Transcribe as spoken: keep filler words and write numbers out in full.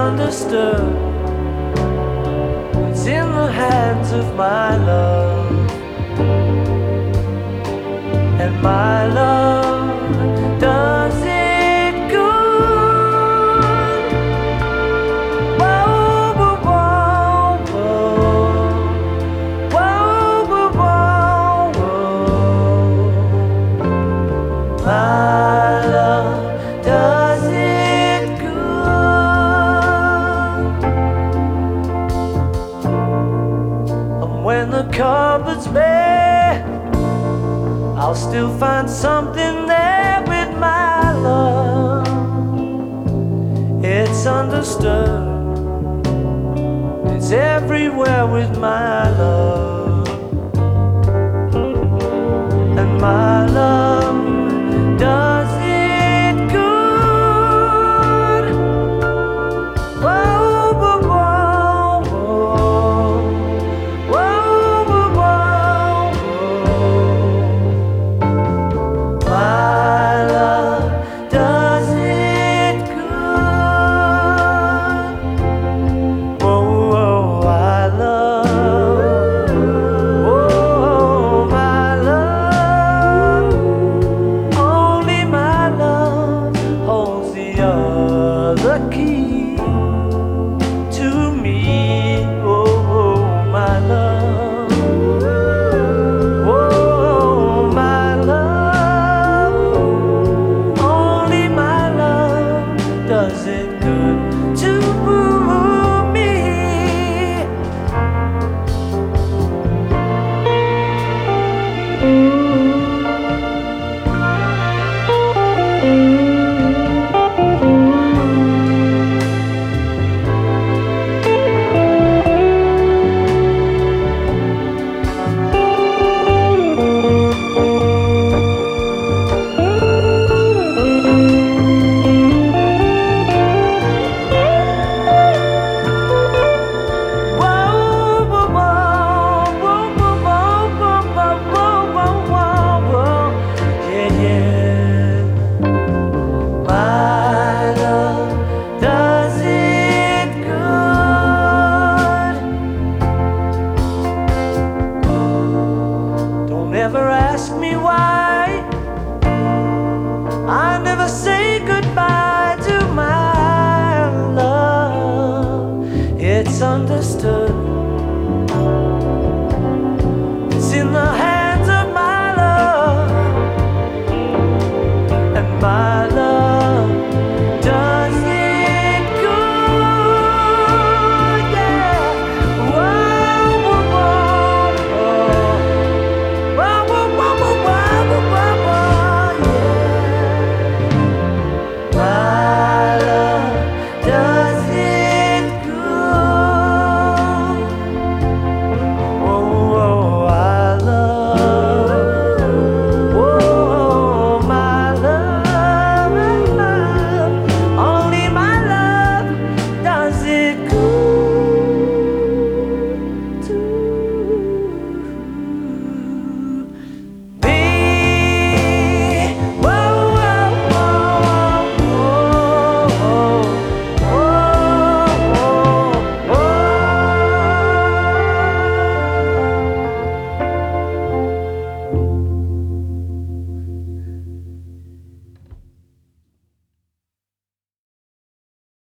understood. It's in the hands of my love, and my love does it good. Whoa, whoa, whoa, whoa. Whoa, whoa, whoa, whoa. My love does it good. And when the cupboard's bare, I'll still find something there with my love. It's understood. It's everywhere with my love. And my love does it good. Whoa, whoa, whoa, whoa. Whoa, whoa, whoa, whoa. My love does it good. Whoa, whoa, I love. Whoa, my love. Only my love holds the other key to me. Oh, my love. Oh, my love. Only my love does it good to me. Never ask me why. I never say goodbye to my love. It's understood.